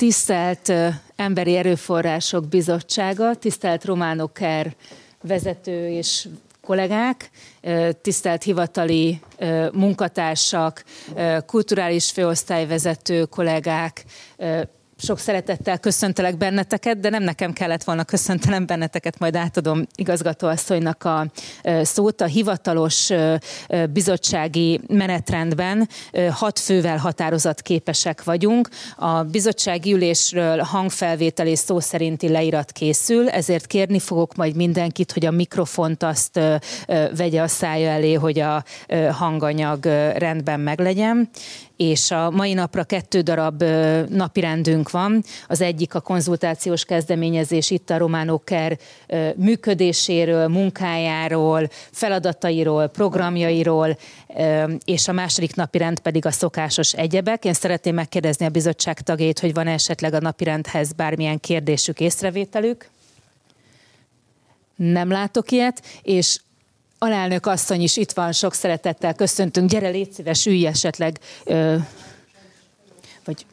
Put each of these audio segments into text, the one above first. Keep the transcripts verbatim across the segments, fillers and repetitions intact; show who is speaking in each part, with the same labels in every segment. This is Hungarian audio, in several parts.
Speaker 1: Tisztelt Emberi Erőforrások Bizottsága, tisztelt Román Oker vezető és kollégák, tisztelt hivatali munkatársak, kulturális főosztályvezető kollégák, sok szeretettel köszöntelek benneteket, de nem nekem kellett volna köszöntelem benneteket, majd átadom igazgatóasszonynak a szót. A hivatalos bizottsági menetrendben hat fővel határozatképesek vagyunk. A bizottsági ülésről hangfelvétel és szó szerinti leírat készül, ezért kérni fogok majd mindenkit, hogy a mikrofont azt vegye a szája elé, hogy a hanganyag rendben meglegyen. És a mai napra kettő darab napirendünk van. Az egyik a konzultációs kezdeményezés itt a Román Oker működéséről, munkájáról, feladatairól, programjairól, és a második napirend pedig a szokásos egyebek. Én szeretném megkérdezni a bizottság tagjait, hogy van esetleg a napirendhez bármilyen kérdésük, észrevételük. Nem látok ilyet, és alelnök asszony is itt van, sok szeretettel köszöntünk. Gyere, légy szíves, ülj esetleg. Ö, vagy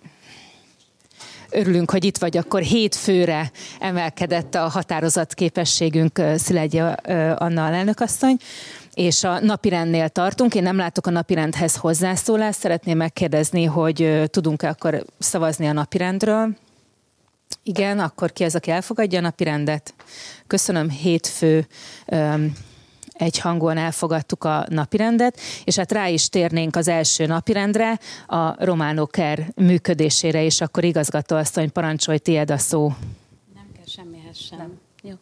Speaker 1: örülünk, hogy itt vagy. Akkor hét főre emelkedett a határozatképességünk, Szilágyi Anna alelnök asszony. És a napirendnél tartunk. Én nem látok a napirendhez hozzászólást. Szeretném megkérdezni, hogy tudunk-e akkor szavazni a napirendről. Igen, akkor ki az, aki elfogadja a napirendet? Köszönöm, hét fő. Egyhangúan elfogadtuk a napirendet, és hát rá is térnénk az első napirendre, a Román Oker működésére, és akkor igazgatóasszony, parancsolj, tiéd a szó.
Speaker 2: Nem kell semmihez sem. Nem. Jó.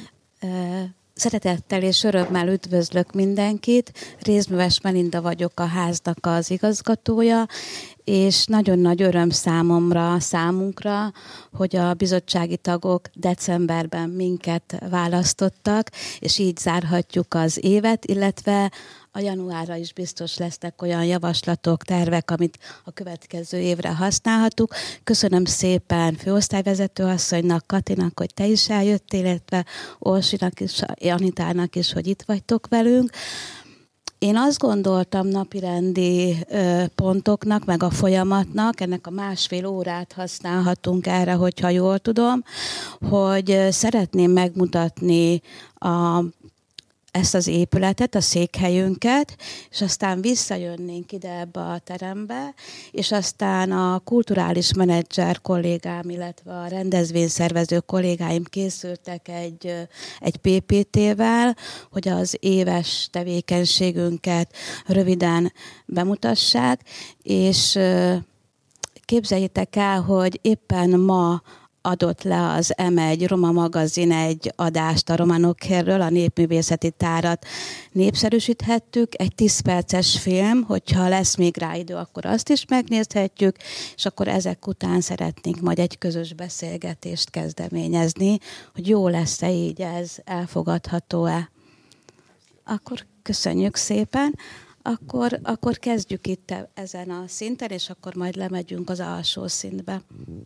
Speaker 2: Szeretettel és örömmel üdvözlök mindenkit. Rézműves Melinda vagyok, a háznak az igazgatója, és nagyon nagy öröm számomra, számunkra, hogy a bizottsági tagok decemberben minket választottak, és így zárhatjuk az évet, illetve a januárra is biztos lesznek olyan javaslatok, tervek, amit a következő évre használhatunk. Köszönöm szépen főosztályvezető asszonynak, Katinak, hogy te is eljöttél, illetve Orsinak és Janitának is, hogy itt vagytok velünk. Én azt gondoltam napirendi ö, pontoknak, meg a folyamatnak, ennek a másfél órát használhatunk erre, hogyha jól tudom, hogy ö, szeretném megmutatni a ezt az épületet, a székhelyünket, és aztán visszajönnénk ide ebbe a terembe, és aztán a kulturális menedzser kollégám, illetve a rendezvényszervező kollégáim készültek egy, egy pé pé té-vel, hogy az éves tevékenységünket röviden bemutassák, és képzeljétek el, hogy éppen ma adott le az em egy Roma magazin egy adást a Román Okerről, a népművészeti tárat népszerűsíthettük. Egy tíz perces film, hogyha lesz még rá idő, akkor azt is megnézhetjük, és akkor ezek után szeretnénk majd egy közös beszélgetést kezdeményezni, hogy jó lesz-e így, ez elfogadható-e. Akkor köszönjük szépen. Akkor, akkor kezdjük itt ezen a szinten, és akkor majd lemegyünk az alsó szintbe.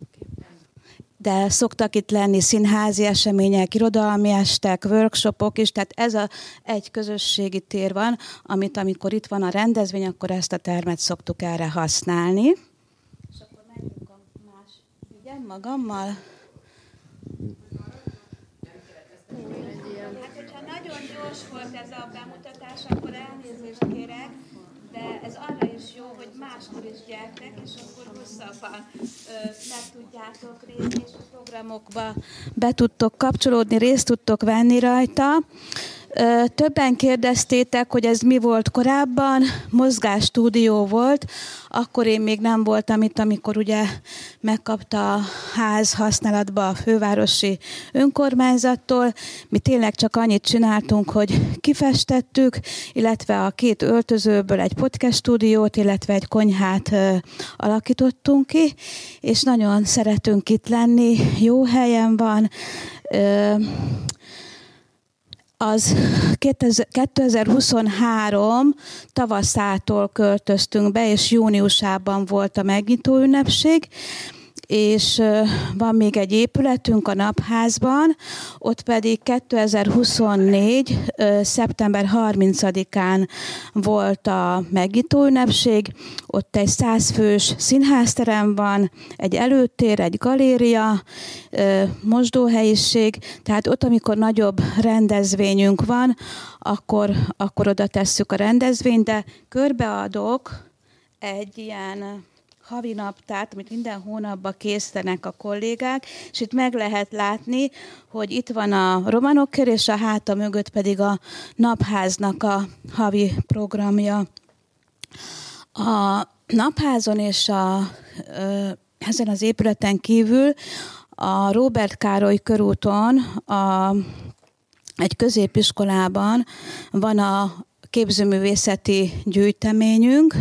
Speaker 2: De szoktak itt lenni színházi események, irodalmi estek, workshopok is, tehát ez a, egy közösségi tér van, amit amikor itt van a rendezvény, akkor ezt a termet szoktuk erre használni. És akkor menjünk a más, vigyem magammal. Hát, hogyha nagyon gyors volt ez a bemutatás, akkor elnézést kérek, de ez arra is jó, hogy máskor is gyertek, és akkor hosszabban ö, meg tudjátok részt, és a programokba be tudtok kapcsolódni, részt tudtok venni rajta. Ö, többen kérdeztétek, hogy ez mi volt korábban, mozgásstúdió volt, akkor én még nem voltam itt, amikor ugye megkapta a ház használatba a fővárosi önkormányzattól. Mi tényleg csak annyit csináltunk, hogy kifestettük, illetve a két öltözőből egy podcast stúdiót, illetve egy konyhát ö, alakítottunk ki, és nagyon szeretünk itt lenni, jó helyen van. Ö, Az kétezer-huszonhárom tavaszától költöztünk be, és júniusában volt a megnyitó ünnepség, és van még egy épületünk a Napházban, ott pedig kétezer-huszonnégy. szeptember harmincadikán volt a megnyitó ünnepség, ott egy száz fős színházterem van, egy előtér, egy galéria, mosdóhelyiség, tehát ott, amikor nagyobb rendezvényünk van, akkor, akkor oda tesszük a rendezvényt, de körbeadok egy ilyen havi naptárt, amit minden hónapban készítenek a kollégák, és itt meg lehet látni, hogy itt van a Romanoker, és a háta mögött pedig a Napháznak a havi programja. A Napházon és a, ezen az épületen kívül a Róbert Károly körúton a, egy középiskolában van a képzőművészeti gyűjteményünk.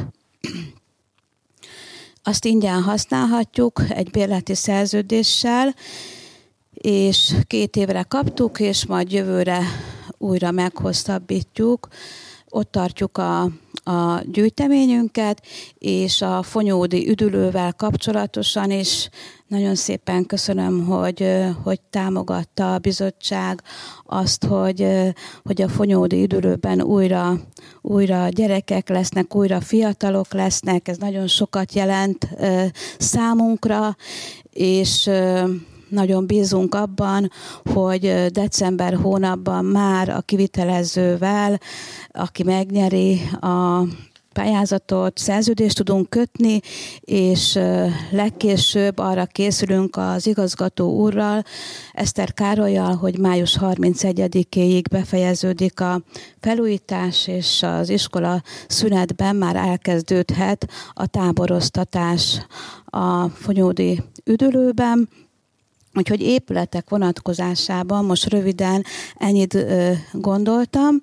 Speaker 2: Azt ingyen használhatjuk egy bérleti szerződéssel, és két évre kaptuk, és majd jövőre újra meghosszabbítjuk. Ott tartjuk a, a gyűjteményünket, és a Fonyódi üdülővel kapcsolatosan is nagyon szépen köszönöm, hogy, hogy támogatta a bizottság azt, hogy, hogy a Fonyódi üdülőben újra, újra gyerekek lesznek, újra fiatalok lesznek. Ez nagyon sokat jelent számunkra, és nagyon bízunk abban, hogy december hónapban már a kivitelezővel, aki megnyeri a pályázatot, szerződést tudunk kötni, és legkésőbb arra készülünk az igazgató úrral, Eszter Károllyal, hogy május harmincegyedikéig befejeződik a felújítás, és az iskola szünetben már elkezdődhet a táboroztatás a Fonyódi üdülőben. Úgyhogy épületek vonatkozásában most röviden ennyit gondoltam,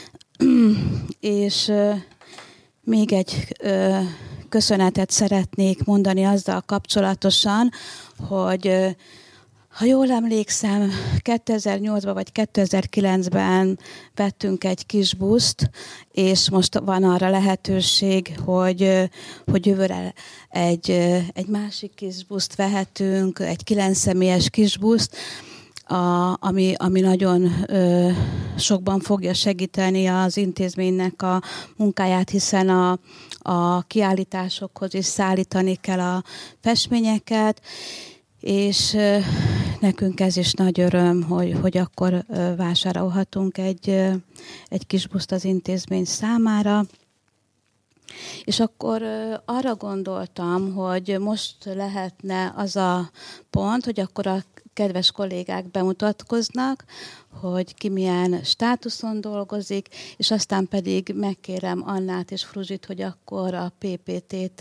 Speaker 2: és még egy ö, köszönetet szeretnék mondani azzal kapcsolatosan, hogy ö, ha jól emlékszem, kétezer-nyolcban vagy kétezer-kilencben vettünk egy kis buszt, és most van arra lehetőség, hogy, hogy jövőre egy, egy másik kis buszt vehetünk, egy kilenc személyes kis buszt, A, ami, ami nagyon ö, sokban fogja segíteni az intézménynek a munkáját, hiszen a, a kiállításokhoz is szállítani kell a festményeket, és ö, nekünk ez is nagy öröm, hogy, hogy akkor ö, vásárolhatunk egy, ö, egy kis buszt az intézmény számára. És akkor ö, arra gondoltam, hogy most lehetne az a pont, hogy akkor a kedves kollégák bemutatkoznak, hogy ki milyen státuszon dolgozik, és aztán pedig megkérem Annát és Fruzsit, hogy akkor a pé pé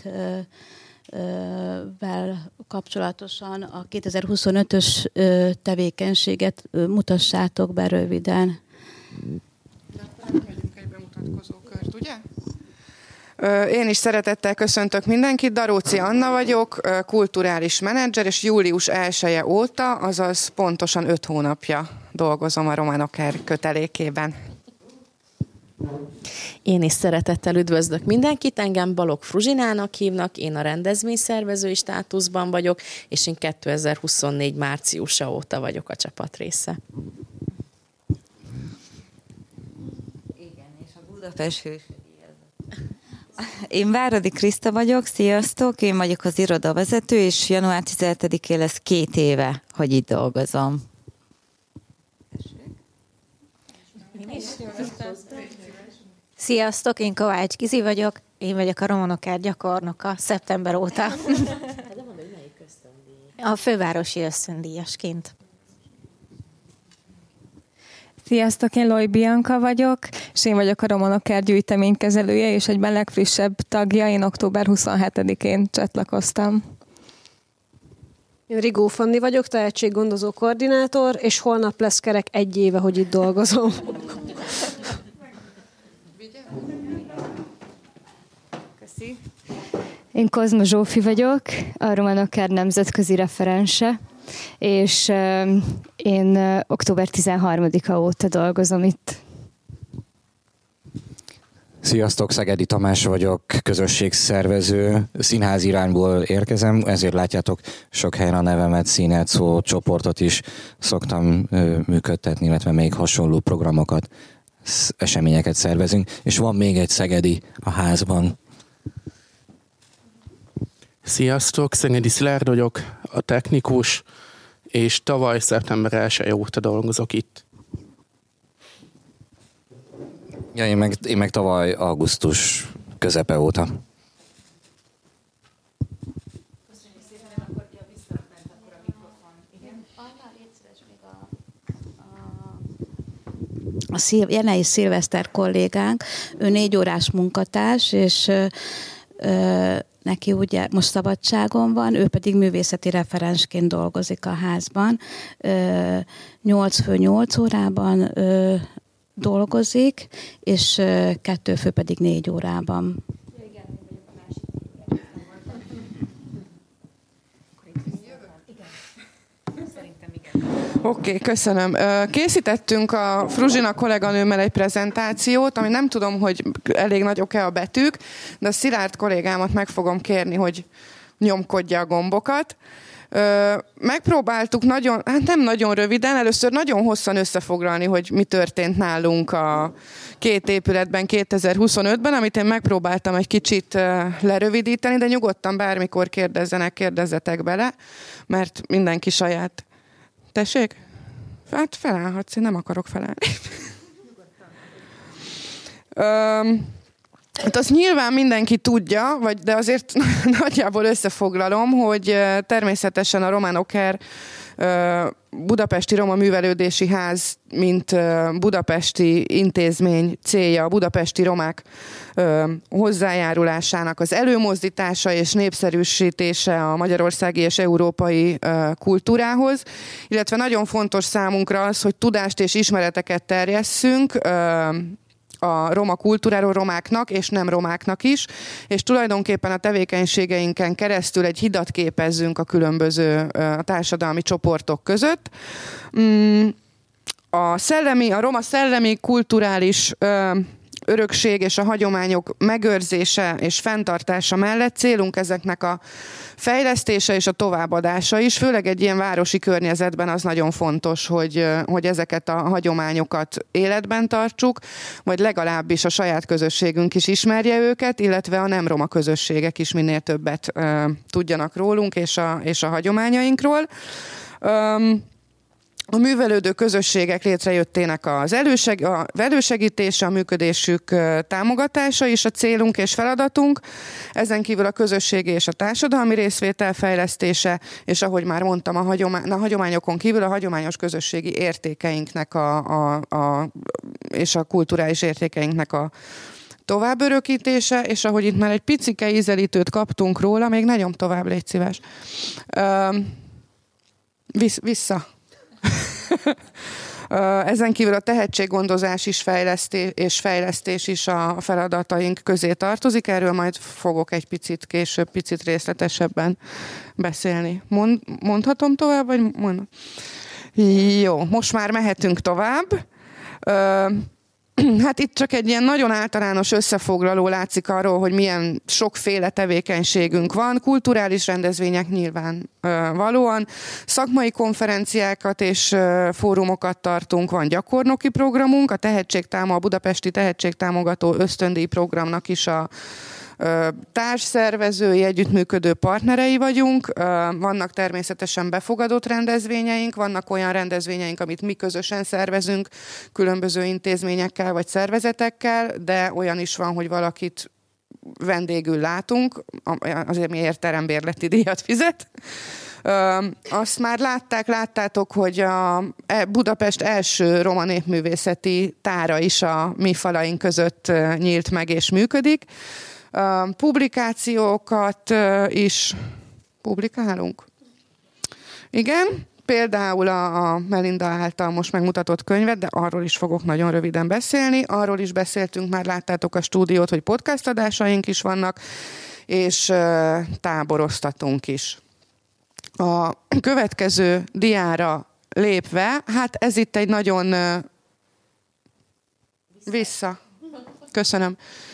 Speaker 2: té-vel kapcsolatosan a kétezer-huszonötös tevékenységet mutassátok be röviden.
Speaker 3: Megyünk egy bemutatkozókört, ugye? Én is szeretettel köszöntök mindenkit, Daróci Anna vagyok, kulturális menedzser, és július elseje óta, azaz pontosan öt hónapja dolgozom a Romanoker kötelékében.
Speaker 4: Én is szeretettel üdvözlök mindenkit, engem Balogh Fruzsinának hívnak, én a rendezvényszervezői státuszban vagyok, és én kétezer-huszonnégy márciusa óta vagyok a csapat része.
Speaker 5: Igen, és a Budapest hős. Én Váradi Kriszta vagyok, sziasztok, én vagyok az irodavezető, és január tizenhetedikén lesz két éve, hogy itt dolgozom.
Speaker 6: Sziasztok, én Kovács Gizi vagyok, én vagyok a Romanoker gyakornoka szeptember óta. A fővárosi ösztöndíjasként.
Speaker 7: Sziasztok, én Loj Bianca vagyok, és én vagyok a Romanoker gyűjteménykezelője, és egyben legfrissebb tagja, én október huszonhetedikén csatlakoztam.
Speaker 8: Én Rigó Fanni vagyok, tehetséggondozó koordinátor, és holnap lesz kerek egy éve, hogy itt dolgozom.
Speaker 3: Köszi.
Speaker 9: Én Kozma Zsófi vagyok, a Romanoker nemzetközi referense, és uh, én uh, október tizenharmadika óta dolgozom itt.
Speaker 10: Sziasztok, Szegedi Tamás vagyok, közösségszervező, színház irányból érkezem, ezért látjátok sok helyen a nevemet, színet, szó, csoportot is szoktam ö, működtetni, illetve még hasonló programokat, eseményeket szervezünk, és van még egy szegedi a házban.
Speaker 11: Sziasztok, Szegedi Szilárd vagyok, a technikus, és tavaly szeptember elseje óta dolgozok itt.
Speaker 10: Ja, én meg, én meg tavaly augusztus közepe óta.
Speaker 2: A Szil- Jenei Szilveszter kollégánk, ő négy órás munkatárs, és ö, ö, neki ugye most szabadságon van, ő pedig művészeti referensként dolgozik a házban. Ö, nyolc fő nyolc órában ö, dolgozik, és ö, kettő fő pedig négy órában.
Speaker 3: Oké, okay, köszönöm. Készítettünk a Fruzsina kolléganőmmel egy prezentációt, ami nem tudom, hogy elég nagyok-e a betűk, de a Szilárd kollégámat meg fogom kérni, hogy nyomkodja a gombokat. Megpróbáltuk nagyon, hát nem nagyon röviden, először nagyon hosszan összefoglalni, hogy mi történt nálunk a két épületben kétezer-huszonötben, amit én megpróbáltam egy kicsit lerövidíteni, de nyugodtan bármikor kérdezzenek, kérdezzetek bele, mert mindenki saját. Tessék? Hát felállhatsz, én nem akarok felállni. Öm, hát azt nyilván mindenki tudja, vagy, de azért nagyjából összefoglalom, hogy természetesen a Román Oker Budapesti Roma Művelődési Ház, mint budapesti intézmény célja a budapesti romák hozzájárulásának az előmozdítása és népszerűsítése a magyarországi és európai kultúrához, illetve nagyon fontos számunkra az, hogy tudást és ismereteket terjesszünk a roma kultúráról romáknak és nem romáknak is, és tulajdonképpen a tevékenységeinken keresztül egy hidat képezzünk a különböző a társadalmi csoportok között. A szellemi, a roma szellemi, kulturális örökség és a hagyományok megőrzése és fenntartása mellett célunk ezeknek a fejlesztése és a továbbadása is, főleg egy ilyen városi környezetben az nagyon fontos, hogy, hogy ezeket a hagyományokat életben tartsuk, vagy legalábbis a saját közösségünk is ismerje őket, illetve a nem roma közösségek is minél többet uh, tudjanak rólunk és a, és a hagyományainkról. Um, A művelődő közösségek létrejöttének az előseg, a elősegítése, a működésük támogatása is a célunk és feladatunk. Ezen kívül a közösségi és a társadalmi részvétel fejlesztése, és ahogy már mondtam, a, hagyomány, a hagyományokon kívül a hagyományos közösségi értékeinknek a, a, a, és a kulturális értékeinknek a továbbörökítése, és ahogy itt már egy picike ízelítőt kaptunk róla, még ne nyom tovább, légy szíves. Visz, vissza. Ezen kívül a tehetséggondozás is fejlesztés, és fejlesztés is a feladataink közé tartozik. Erről majd fogok egy picit később, picit részletesebben beszélni. Mond, mondhatom tovább? Vagy mondom? Jó, most már mehetünk tovább. Hát itt csak egy ilyen nagyon általános összefoglaló látszik arról, hogy milyen sokféle tevékenységünk van. Kulturális rendezvények nyilván ö, valóan, szakmai konferenciákat és ö, fórumokat tartunk, van gyakornoki programunk, a tehetségtámogató, a budapesti tehetségtámogató ösztöndíj programnak is a társszervezői, együttműködő partnerei vagyunk, vannak természetesen befogadott rendezvényeink, vannak olyan rendezvényeink, amit mi közösen szervezünk különböző intézményekkel vagy szervezetekkel, de olyan is van, hogy valakit vendégül látunk, azért miért terembérleti díjat fizet. Azt már látták, láttátok, hogy a Budapest első roma népművészeti tára is a mi falaink között nyílt meg és működik. Uh, publikációkat uh, is publikálunk. Igen, például a, a Melinda által most megmutatott könyvet, de arról is fogok nagyon röviden beszélni. Arról is beszéltünk, már láttátok a stúdiót, hogy podcast adásaink is vannak, és uh, táboroztatunk is. A következő diára lépve, hát ez itt egy nagyon... Uh, vissza. Köszönöm.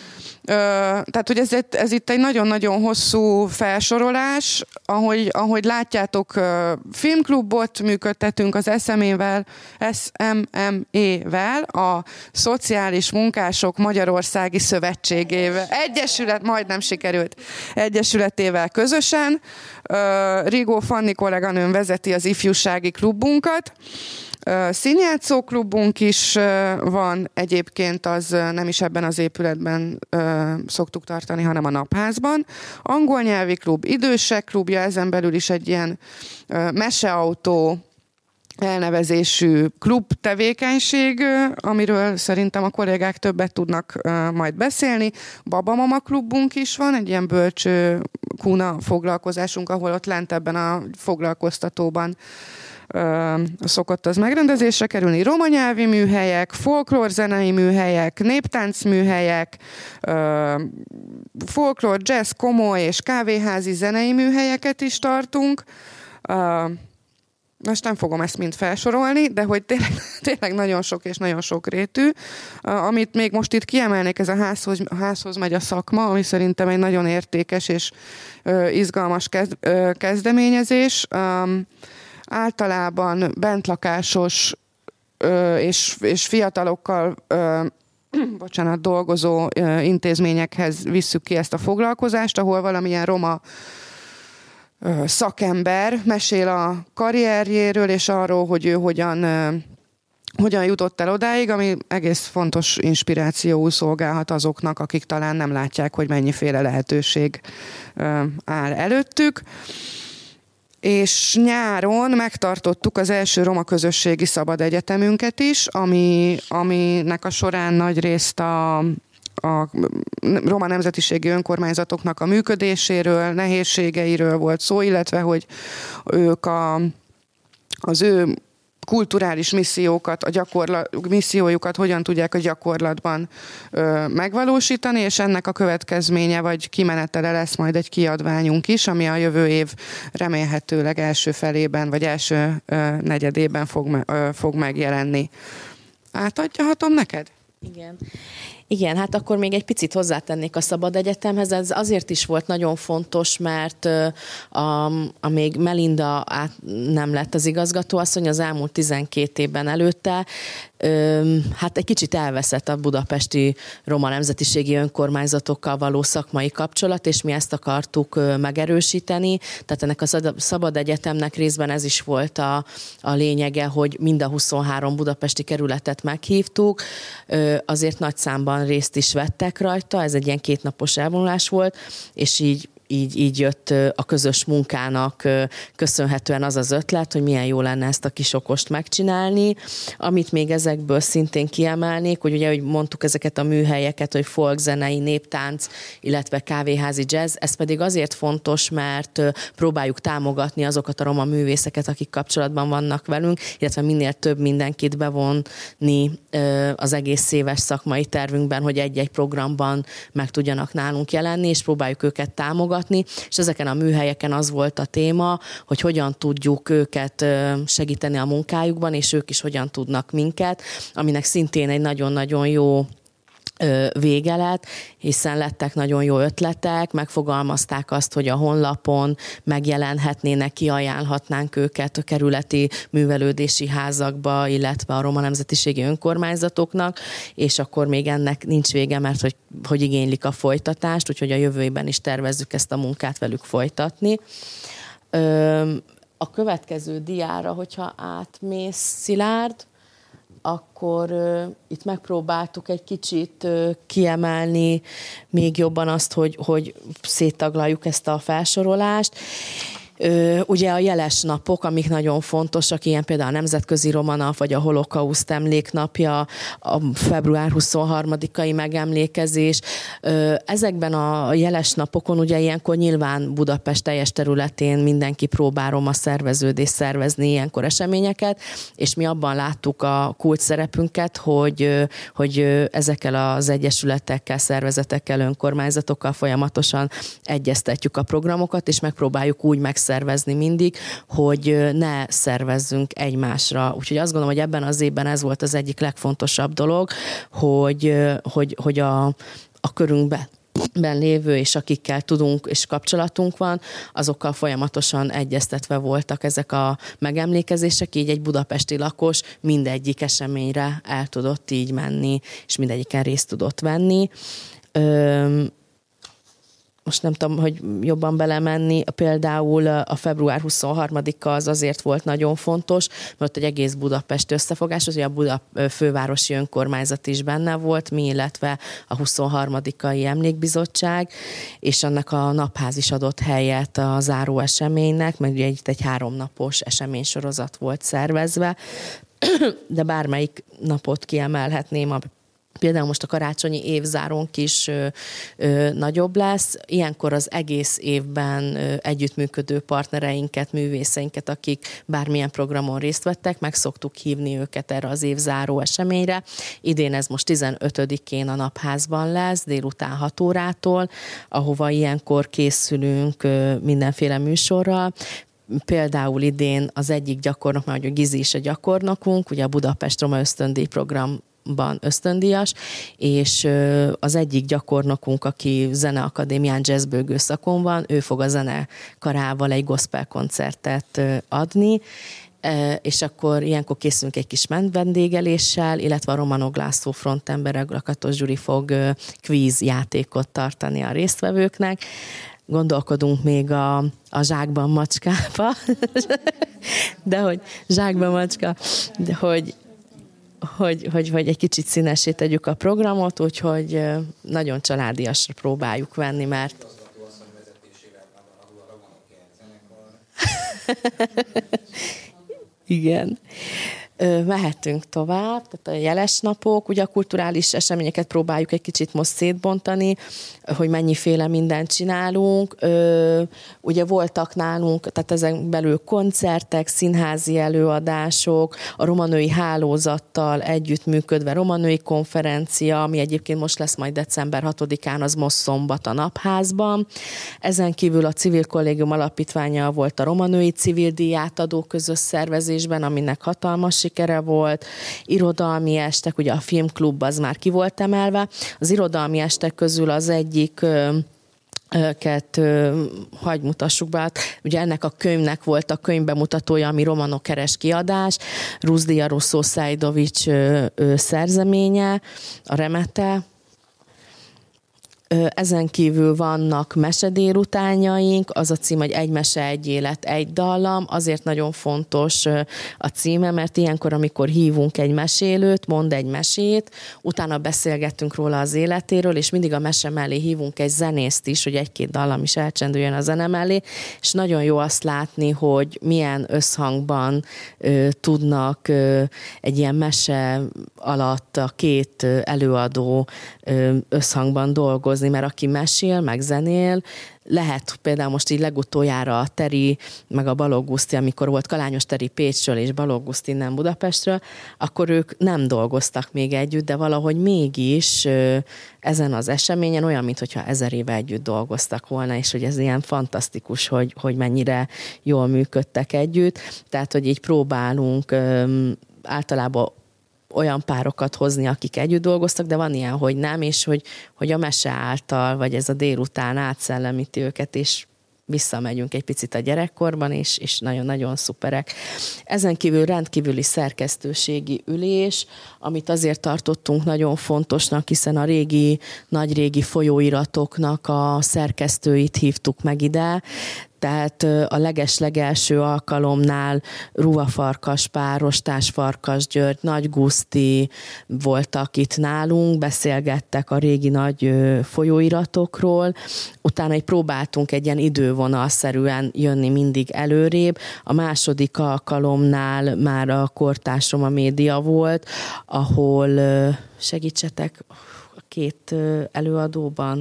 Speaker 3: tehát, hogy ez, ez itt egy nagyon-nagyon hosszú felsorolás, ahogy, ahogy látjátok, filmklubot működtetünk az es em é-vel, es em em é-vel, a Szociális Munkások Magyarországi Szövetségével, Egyesület, majdnem sikerült, Egyesületével közösen. Rigó Fanni kolléganőm vezeti az ifjúsági klubunkat. Színjátszó klubunk is van, egyébként az nem is ebben az épületben szoktuk tartani, hanem a Napházban. Angol nyelvi klub, idősek klubja, ezen belül is egy ilyen meseautó elnevezésű klub tevékenység, amiről szerintem a kollégák többet tudnak majd beszélni. Babamama klubunk is van, egy ilyen bölcső kuna foglalkozásunk, ahol ott lent ebben a foglalkoztatóban szokott az megrendezésre kerülni. Roma nyelvi műhelyek, folklórzenei műhelyek, néptánc műhelyek, folklór, jazz, komoly és kávéházi zenei műhelyeket is tartunk. Most nem fogom ezt mind felsorolni, de hogy tényleg, tényleg nagyon sok és nagyon sokrétű. Amit még most itt kiemelnék, ez a házhoz, a házhoz megy a szakma, ami szerintem egy nagyon értékes és izgalmas kezdeményezés. Általában bentlakásos ö, és, és fiatalokkal ö, bocsánat, dolgozó ö, intézményekhez visszük ki ezt a foglalkozást, ahol valamilyen roma ö, szakember mesél a karrierjéről és arról, hogy ő hogyan, ö, hogyan jutott el odáig, ami egész fontos inspirációul szolgálhat azoknak, akik talán nem látják, hogy mennyiféle lehetőség ö, áll előttük. És nyáron megtartottuk az első roma közösségi szabad egyetemünket is, ami, aminek a során nagy részt a, a roma nemzetiségi önkormányzatoknak a működéséről, nehézségeiről volt szó, illetve hogy ők a, az ő kulturális missziókat, a gyakorlat, missziójukat hogyan tudják a gyakorlatban ö, megvalósítani, és ennek a következménye vagy kimenetele lesz majd egy kiadványunk is, ami a jövő év remélhetőleg első felében, vagy első ö, negyedében fog, me, ö, fog megjelenni. Átadhatom neked?
Speaker 4: Igen. Igen, hát akkor még egy picit hozzátennék a Szabad Egyetemhez. Ez azért is volt nagyon fontos, mert a, a még Melinda át nem lett az igazgatóasszony, az elmúlt tizenkét évben előtte, hát egy kicsit elveszett a budapesti roma nemzetiségi önkormányzatokkal való szakmai kapcsolat, és mi ezt akartuk megerősíteni. Tehát ennek a Szabad Egyetemnek részben ez is volt a, a lényege, hogy mind a huszonhárom budapesti kerületet meghívtuk. Azért nagy számban részt is vettek rajta, ez egy ilyen kétnapos elvonulás volt, és így Így, így jött a közös munkának köszönhetően az az ötlet, hogy milyen jó lenne ezt a kis okost megcsinálni. Amit még ezekből szintén kiemelnék, hogy ugye, hogy mondtuk ezeket a műhelyeket, hogy folkzenei, néptánc, illetve kávéházi jazz, ez pedig azért fontos, mert próbáljuk támogatni azokat a roma művészeket, akik kapcsolatban vannak velünk, illetve minél több mindenkit bevonni az egész éves szakmai tervünkben, hogy egy-egy programban meg tudjanak nálunk jelenni, és próbáljuk őket támogatni. És ezeken a műhelyeken az volt a téma, hogy hogyan tudjuk őket segíteni a munkájukban, és ők is hogyan tudnak minket, aminek szintén egy nagyon-nagyon jó vége lett, hiszen lettek nagyon jó ötletek, megfogalmazták azt, hogy a honlapon megjelenhetnének, kiajánlhatnánk őket a kerületi művelődési házakba, illetve a roma nemzetiségi önkormányzatoknak, és akkor még ennek nincs vége, mert hogy, hogy igénylik a folytatást, úgyhogy a jövőben is tervezzük ezt a munkát velük folytatni. A következő diára, hogyha átmész, Szilárd, akkor uh, itt megpróbáltuk egy kicsit uh, kiemelni még jobban azt, hogy, hogy széttaglaljuk ezt a felsorolást. Ö, ugye a jeles napok, amik nagyon fontosak, ilyen például a Nemzetközi Roma Nap, vagy a Holokauszt emléknapja, a február huszonharmadikai megemlékezés. Ö, ezekben a jeles napokon ugye ilyenkor nyilván Budapest teljes területén mindenki próbál roma szerveződés szervezni ilyenkor eseményeket, és mi abban láttuk a kult szerepünket, hogy, hogy ezekkel az egyesületekkel, szervezetekkel, önkormányzatokkal folyamatosan egyeztetjük a programokat, és megpróbáljuk úgy meg szervezni mindig, hogy ne szervezzünk egymásra. Úgyhogy azt gondolom, hogy ebben az évben ez volt az egyik legfontosabb dolog, hogy, hogy, hogy a, a körünkbe ben lévő, és akikkel tudunk, és kapcsolatunk van, azokkal folyamatosan egyeztetve voltak ezek a megemlékezések, így egy budapesti lakos mindegyik eseményre el tudott így menni, és mindegyiken részt tudott venni. Öm, most nem tudom, hogy jobban belemenni, például a február huszonharmadika az azért volt nagyon fontos, mert egy egész Budapest összefogás, az, hogy a Buda fővárosi önkormányzat is benne volt, mi, illetve a huszonharmadikai emlékbizottság, és annak a napház is adott helyet a záró eseménynek, mert ugye itt egy háromnapos eseménysorozat volt szervezve, de bármelyik napot kiemelhetném, a például most a karácsonyi évzárónk is ö, ö, nagyobb lesz. Ilyenkor az egész évben ö, együttműködő partnereinket, művészeinket, akik bármilyen programon részt vettek, meg szoktuk hívni őket erre az évzáró eseményre. Idén ez most tizenötödikén a Napházban lesz, délután hat órától, ahova ilyenkor készülünk ö, mindenféle műsorral. Például idén az egyik gyakornok, mert a Gizi is a gyakornokunk, ugye a Budapest Roma Ösztöndíj program ösztöndíjas, és az egyik gyakornokunk, aki Zeneakadémián jazzbőgő szakon van, ő fog a zenekarával egy gospel koncertet adni, és akkor ilyenkor készülünk egy kis vendégeléssel, illetve a Romanok László frontember, Lakatos Gyuri fog kvíz játékot tartani a résztvevőknek. Gondolkodunk még a, a zsákban macskába, de hogy zsákban macska, de hogy Hogy, hogy, hogy egy kicsit színessé tegyük a programot, úgyhogy nagyon családiasra próbáljuk venni, mert... Igen. Mehetünk tovább, tehát a jeles napok, ugye a kulturális eseményeket próbáljuk egy kicsit most szétbontani, hogy mennyiféle mindent csinálunk. Ugye voltak nálunk, tehát ezen belül koncertek, színházi előadások, a romanői hálózattal együttműködve romanői konferencia, ami egyébként most lesz majd december hatodikán, az most szombat a Napházban. Ezen kívül a Civil Kollégium alapítványa volt a romanői civil díját adó közös szervezésben, aminek hatalmas sikere volt. Irodalmi estek, ugye a filmklub az már ki volt emelve. Az irodalmi estek közül az egyik őket hagy mutassuk be. Ugye ennek a könyvnek volt a könyvbemutatója, ami Romanokeres kiadás, Ruzdia Russzó Szajdovics szerzeménye, a Remete. Ezen kívül vannak mesedélutánjaink, az a cím, hogy Egy mese, egy élet, egy dallam. Azért nagyon fontos a címe, mert ilyenkor, amikor hívunk egy mesélőt, mond egy mesét, utána beszélgettünk róla az életéről, és mindig a mese mellé hívunk egy zenészt is, hogy egy-két dallam is elcsendüljön a zene mellé, és nagyon jó azt látni, hogy milyen összhangban ö, tudnak ö, egy ilyen mese alatt a két előadó ö, összhangban dolgozni, mert aki mesél, meg zenél, lehet például most így legutoljára a Teri, meg a Balogh Guszti, amikor volt Kalányos Teri Pécsről és Balogh Guszti innen Budapestről, akkor ők nem dolgoztak még együtt, de valahogy mégis ezen az eseményen olyan, mintha ezer éve együtt dolgoztak volna, és hogy ez ilyen fantasztikus, hogy, hogy mennyire jól működtek együtt. Tehát, hogy így próbálunk általában olyan párokat hozni, akik együtt dolgoztak, de van ilyen, hogy nem, és hogy, hogy a mese által, vagy ez a délután átszellemíti őket, és visszamegyünk egy picit a gyerekkorban, és, és nagyon-nagyon szuperek. Ezen kívül rendkívüli szerkesztőségi ülés, amit azért tartottunk nagyon fontosnak, hiszen a régi, nagyrégi folyóiratoknak a szerkesztőit hívtuk meg ide, tehát a leges-legelső alkalomnál Ruha Farkas Pál, Rostás Farkas György, Nagy Guszti voltak itt nálunk, beszélgettek a régi nagy folyóiratokról, utána egy próbáltunk egy ilyen idővonalszerűen jönni mindig előrébb. A második alkalomnál már a Kortárs Roma Média volt, ahol segítsetek a két előadóban,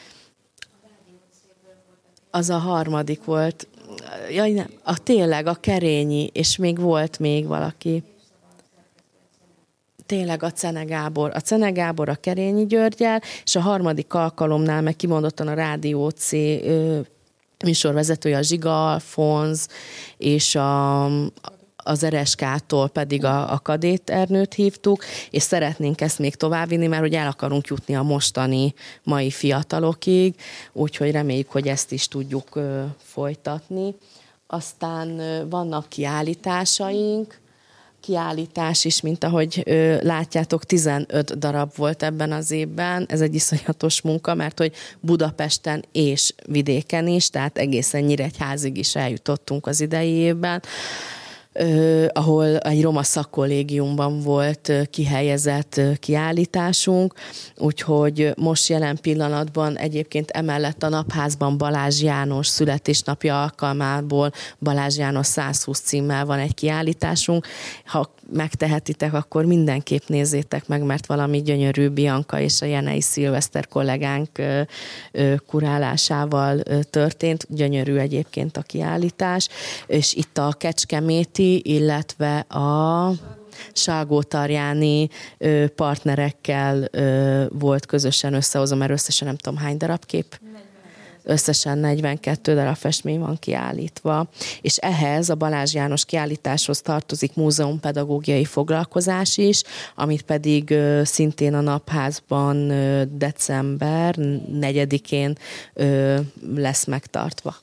Speaker 4: az a harmadik volt. Jaj, nem. A tényleg, a Kerényi, és még volt még valaki. Tényleg a Cene Gábor. A Cene Gábor a Kerényi Györgyel, és a harmadik alkalomnál meg kimondottan a Rádió C műsorvezetője a Zsiga Alfonz, és a, az er es ká-tól pedig a, a Kadét Ernőt hívtuk, és szeretnénk ezt még továbbvinni, mert hogy el akarunk jutni a mostani mai fiatalokig, úgyhogy reméljük, hogy ezt is tudjuk ö, folytatni. Aztán ö, vannak kiállításaink, kiállítás is, mint ahogy ö, látjátok, tizenöt darab volt ebben az évben. Ez egy iszonyatos munka, mert hogy Budapesten és vidéken is, tehát egészen Nyíregyházig is eljutottunk az idei évben. Uh, ahol egy roma szakkollégiumban volt uh, kihelyezett uh, kiállításunk, úgyhogy most jelen pillanatban egyébként emellett a Napházban Balázs János születésnapja alkalmából Balázs János száz húsz címmel van egy kiállításunk. Ha megtehetitek, akkor mindenképp nézzétek meg, mert valami gyönyörű Bianca és a Jenei Szilveszter kollégánk uh, uh, kurálásával uh, történt. Gyönyörű egyébként a kiállítás, és itt a Kecskeméti, illetve a Salgótarjáni partnerekkel volt közösen összehozva, mert összesen nem tudom hány darab kép. Összesen negyvenkettő darab festmény van kiállítva, és ehhez a Balázs János kiállításhoz tartozik múzeumpedagógiai foglalkozás is, amit pedig szintén a Napházban december negyedikén lesz megtartva.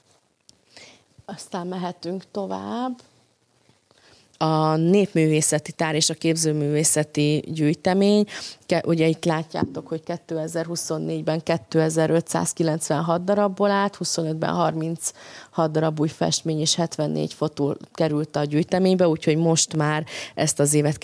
Speaker 4: Aztán mehetünk tovább. A népművészeti tár és a képzőművészeti gyűjtemény, ugye itt látjátok, hogy kétezer-huszonnégyben kétezer-ötszázkilencvenhat darabból állt, huszonötben harminchat darab új festmény és hetvennégy fotó került a gyűjteménybe, úgyhogy most már ezt az évet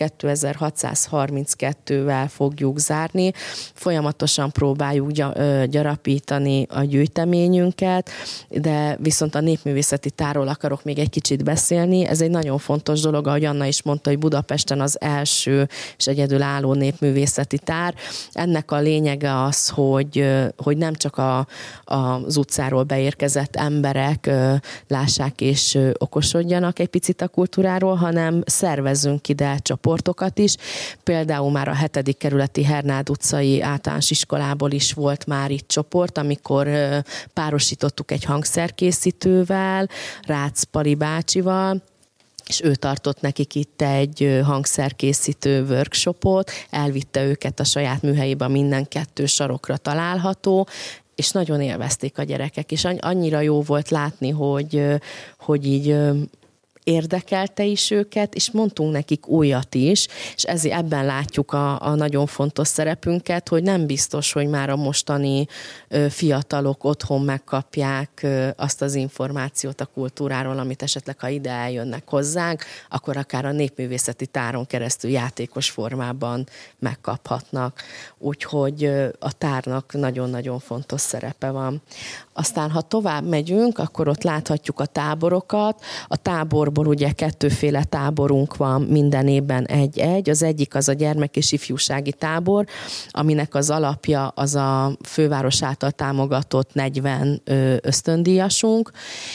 Speaker 4: kétezer-hatszázharminckettővel fogjuk zárni. Folyamatosan próbáljuk gyarapítani a gyűjteményünket, de viszont a népművészeti tárról akarok még egy kicsit beszélni. Ez egy nagyon fontos dolog, ahogy Anna is mondta, hogy Budapesten az első és egyedülálló népművészeti tár. Ennek a lényege az, hogy, hogy nem csak a, az utcáról beérkezett emberek lássák és okosodjanak egy picit a kultúráról, hanem szervezzünk ide csoportokat is. Például már a hetedik kerületi Hernád utcai általános iskolából is volt már itt csoport, amikor párosítottuk egy hangszerkészítővel, Rácz Pali bácsival, és ő tartott nekik itt egy hangszerkészítő workshopot, elvitte őket a saját műhelyébe, minden kettő sarokra található, és nagyon élvezték a gyerekek, és annyira jó volt látni, hogy, hogy így érdekelte is őket, és mondtunk nekik újat is, és ezért ebben látjuk a, a nagyon fontos szerepünket, hogy nem biztos, hogy már a mostani ö, fiatalok otthon megkapják ö, azt az információt a kultúráról, amit esetleg, ha ide eljönnek hozzánk, akkor akár a népművészeti táron keresztül játékos formában megkaphatnak. Úgyhogy ö, a tárnak nagyon-nagyon fontos szerepe van. Aztán, ha tovább megyünk, akkor ott láthatjuk a táborokat. A táborból ugye kettőféle táborunk van minden évben egy-egy. Az egyik az a gyermek- és ifjúsági tábor, aminek az alapja az a főváros által támogatott negyven ösztöndíjasunk,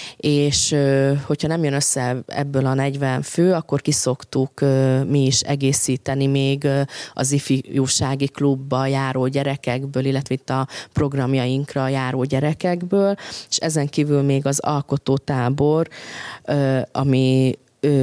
Speaker 4: és hogyha nem jön össze ebből a negyven fő, akkor kiszoktuk mi is egészíteni még az ifjúsági klubba járó gyerekekből, illetve itt a programjainkra járó gyerekekből, és ezen kívül még az alkotótábor, ami,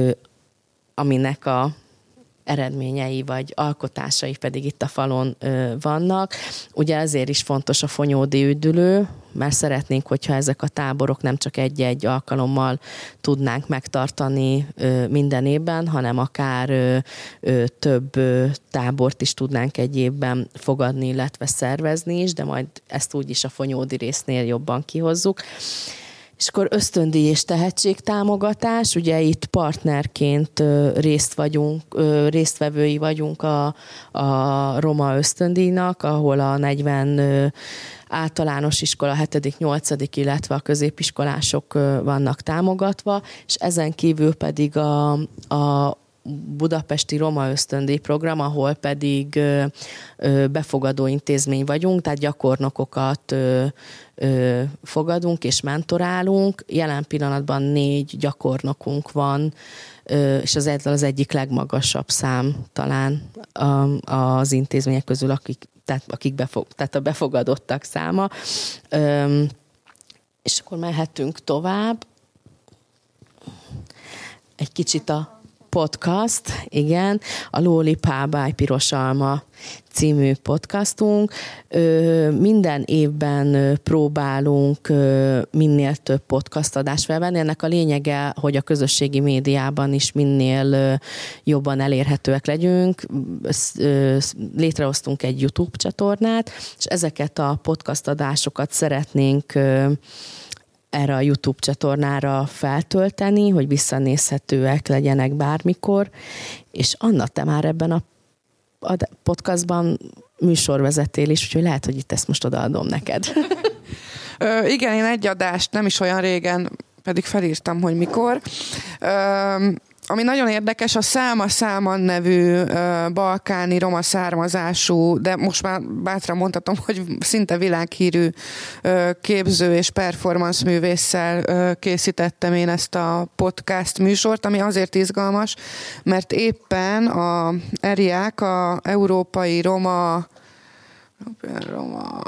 Speaker 4: aminek a eredményei vagy alkotásai pedig itt a falon vannak. Ugye ezért is fontos a Fonyódi üdülő, mert szeretnénk, hogyha ezek a táborok nem csak egy-egy alkalommal tudnánk megtartani minden évben, hanem akár több tábort is tudnánk egy évben fogadni, illetve szervezni is, de majd ezt úgyis a Fonyódi résznél jobban kihozzuk. És akkor ösztöndíj és tehetségtámogatás, ugye itt partnerként részt vagyunk, résztvevői vagyunk a, a Roma ösztöndíjnak, ahol a negyven általános iskola, hetedik nyolcadik, illetve a középiskolások vannak támogatva, és ezen kívül pedig a, a budapesti Roma ösztöndíj program, ahol pedig befogadó intézmény vagyunk, tehát gyakornokokat fogadunk és mentorálunk. Jelen pillanatban négy gyakornokunk van, és az az egyik legmagasabb szám talán az intézmények közül, akik, tehát, akik befog, tehát a befogadottak száma. És akkor mehetünk tovább. Egy kicsit a podcast, igen, a Lóli Pábály Piros Alma című podcastunk. Minden évben próbálunk minél több podcast adást felvenni. Ennek a lényege, hogy a közösségi médiában is minél jobban elérhetőek legyünk. Létrehoztunk egy YouTube csatornát, és ezeket a podcast adásokat szeretnénk erre a YouTube csatornára feltölteni, hogy visszanézhetőek legyenek bármikor. És Anna, te már ebben a podcastban műsorvezettél is, úgyhogy lehet, hogy itt ezt most odaadom neked.
Speaker 3: Ö, igen, én egy adást nem is olyan régen, pedig felírtam, hogy mikor. Ö, ami nagyon érdekes, a Száma Száman nevű ö, balkáni roma származású, de most már bátran mondhatom, hogy szinte világhírű ö, képző és performance művésszel ö, készítettem én ezt a podcast műsort, ami azért izgalmas, mert éppen a ERIÁK, a Európai Roma Roma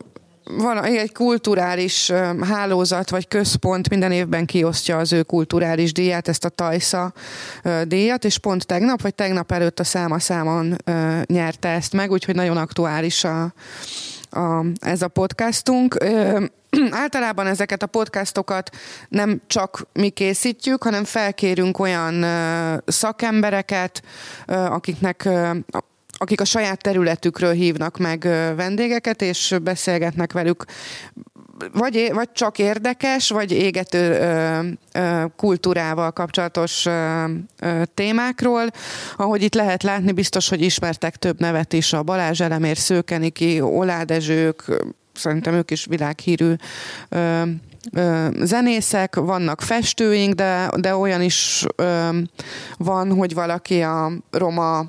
Speaker 3: van egy kulturális hálózat vagy központ, minden évben kiosztja az ő kulturális díját, ezt a Tajsza díjat, és pont tegnap, vagy tegnap előtt a Száma Számon nyerte ezt meg, úgyhogy nagyon aktuális a, a, ez a podcastunk. Általában ezeket a podcastokat nem csak mi készítjük, hanem felkérünk olyan szakembereket, akiknek akik a saját területükről hívnak meg vendégeket, és beszélgetnek velük vagy, vagy csak érdekes, vagy égető ö, ö, kultúrával kapcsolatos ö, ö, témákról. Ahogy itt lehet látni, biztos, hogy ismertek több nevet is, a Balázs Elemér, Szőkeniki, Olád Ezsők, szerintem ők is világhírű ö, ö, zenészek, vannak festőink, de, de olyan is ö, van, hogy valaki a roma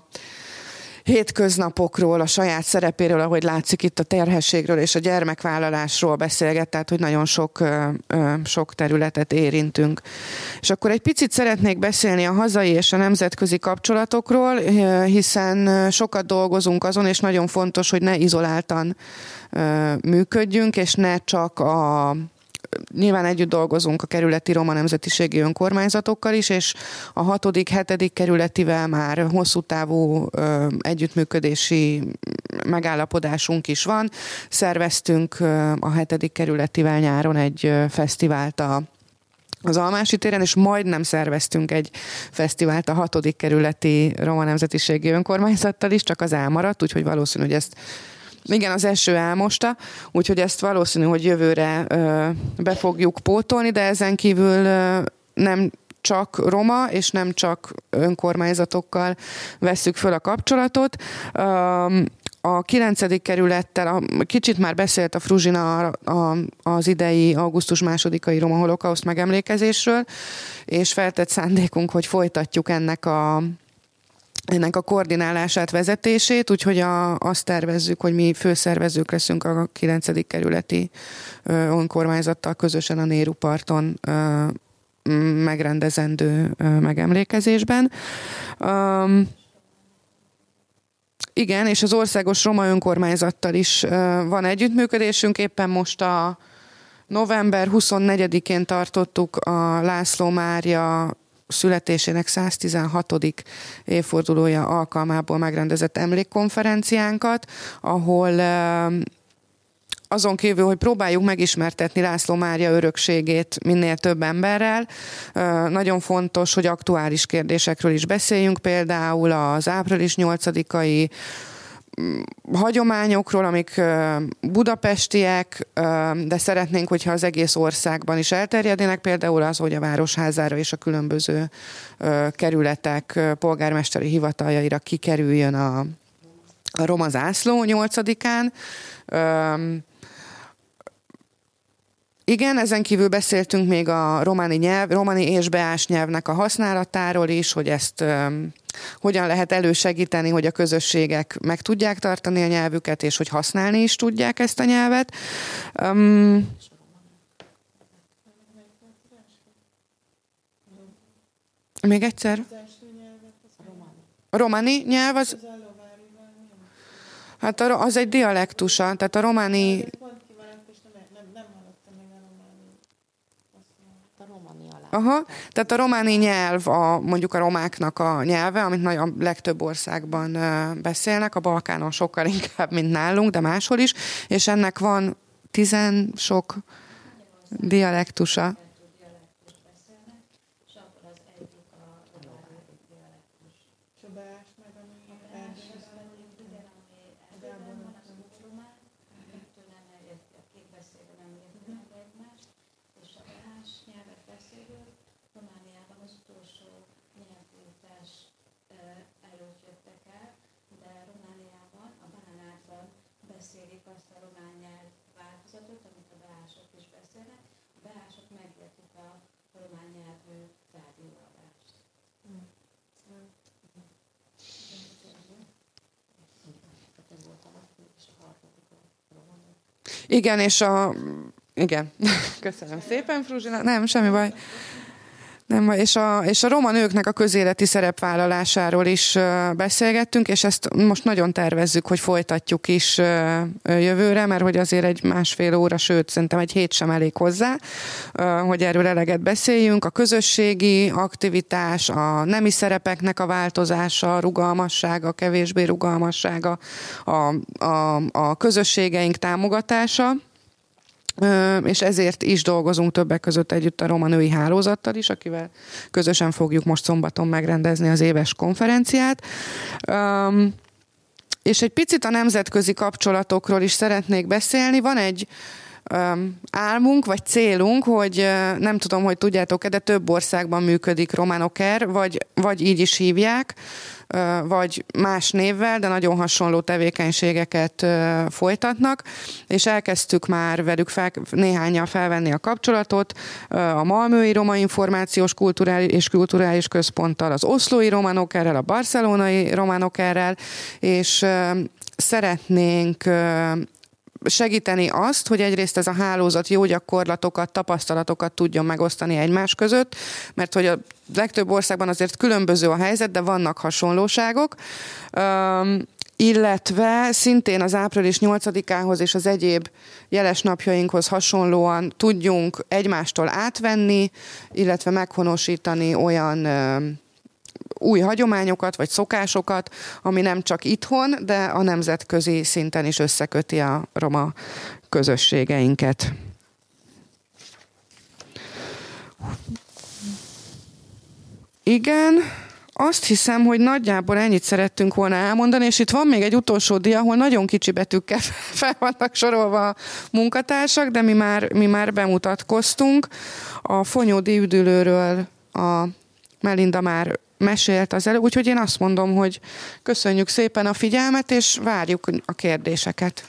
Speaker 3: hétköznapokról, a saját szerepéről, ahogy látszik itt a terhességről és a gyermekvállalásról beszélget, tehát hogy nagyon sok, sok területet érintünk. És akkor egy picit szeretnék beszélni a hazai és a nemzetközi kapcsolatokról, hiszen sokat dolgozunk azon, és nagyon fontos, hogy ne izoláltan működjünk, és ne csak a Nyilván együtt dolgozunk a kerületi roma nemzetiségi önkormányzatokkal is, és a hatodik, hetedik kerületivel már hosszú távú ö, együttműködési megállapodásunk is van. Szerveztünk ö, a hetedik kerületivel nyáron egy ö, fesztivált a az Almási téren, és majdnem szerveztünk egy fesztivált a hatodik kerületi roma nemzetiségi önkormányzattal is, csak az elmaradt, úgyhogy valószínű, hogy ezt Igen, az eső elmosta, úgyhogy ezt valószínű, hogy jövőre ö, be fogjuk pótolni, de ezen kívül ö, nem csak roma, és nem csak önkormányzatokkal vesszük föl a kapcsolatot. Ö, a kilencedik kerülettel, a, kicsit már beszélt a Fruzsina a, az idei augusztus másodikai roma holokauszt megemlékezésről, és feltett szándékunk, hogy folytatjuk ennek a ennek a koordinálását, vezetését, úgyhogy a, azt tervezzük, hogy mi főszervezők leszünk a kilencedik kerületi ö, önkormányzattal közösen a Néru parton ö, megrendezendő ö, megemlékezésben. Ö, igen, és az országos roma önkormányzattal is ö, van együttműködésünk, éppen most a november huszonnegyedikén tartottuk a László Mária születésének száztizenhatodik évfordulója alkalmából megrendezett emlékkonferenciánkat, ahol azon kívül, hogy próbáljuk megismertetni László Mária örökségét minél több emberrel, nagyon fontos, hogy aktuális kérdésekről is beszéljünk, például az április nyolcadikai hagyományokról, amik budapestiek, de szeretnénk, hogyha az egész országban is elterjednének, például az, hogy a Városházára és a különböző kerületek polgármesteri hivataljaira kikerüljön a, a roma zászló nyolcadikán. Igen, ezen kívül beszéltünk még a románi nyelv, románi és beás nyelvnek a használatáról is, hogy ezt um, hogyan lehet elősegíteni, hogy a közösségek meg tudják tartani a nyelvüket, és hogy használni is tudják ezt a nyelvet. Um, még egyszer? A románi nyelv az... Hát az egy dialektusa, tehát a románi... Aha, tehát a románi nyelv a, mondjuk a romáknak a nyelve, amit nagy, a legtöbb országban uh, beszélnek, a Balkánon sokkal inkább, mint nálunk, de máshol is, és ennek van tizen sok dialektusa. Igen, és a... Igen. Köszönöm szépen, Fruzsina. Nem, semmi baj. Nem baj. És a, és a roma nőknek a közéleti szerepvállalásáról is beszélgettünk, és ezt most nagyon tervezzük, hogy folytatjuk is jövőre, mert hogy azért egy másfél óra, sőt, szerintem egy hét sem elég hozzá, hogy erről eleget beszéljünk. A közösségi aktivitás, a nemi szerepeknek a változása, a rugalmassága, a kevésbé rugalmassága, a, a, a közösségeink támogatása, és ezért is dolgozunk többek között együtt a Roma Női Hálózattal is, akivel közösen fogjuk most szombaton megrendezni az éves konferenciát. És egy picit a nemzetközi kapcsolatokról is szeretnék beszélni. Van egy álmunk, vagy célunk, hogy nem tudom, hogy tudjátok-e, de több országban működik Romanoker, vagy, vagy így is hívják, vagy más névvel, de nagyon hasonló tevékenységeket folytatnak, és elkezdtük már velük fel, néhányan felvenni a kapcsolatot, a Malmöi Roma Információs Kulturális és Kulturális Központtal, az Oszlói Romanokerrel, a Barcelonai Romanokerrel, és szeretnénk segíteni azt, hogy egyrészt ez a hálózat jó gyakorlatokat, tapasztalatokat tudjon megosztani egymás között, mert hogy a legtöbb országban azért különböző a helyzet, de vannak hasonlóságok, um, illetve szintén az április nyolcadikához és az egyéb jeles napjainkhoz hasonlóan tudjunk egymástól átvenni, illetve meghonosítani olyan um, új hagyományokat vagy szokásokat, ami nem csak itthon, de a nemzetközi szinten is összeköti a roma közösségeinket. Igen, azt hiszem, hogy nagyjából ennyit szerettünk volna elmondani, és itt van még egy utolsó dia, ahol nagyon kicsi betűkkel fel vannak sorolva a munkatársak, de mi már, mi már bemutatkoztunk. A Fonyódi üdülőről a Melinda már mesélt az előbb, úgyhogy én azt mondom, hogy köszönjük szépen a figyelmet, és várjuk a kérdéseket.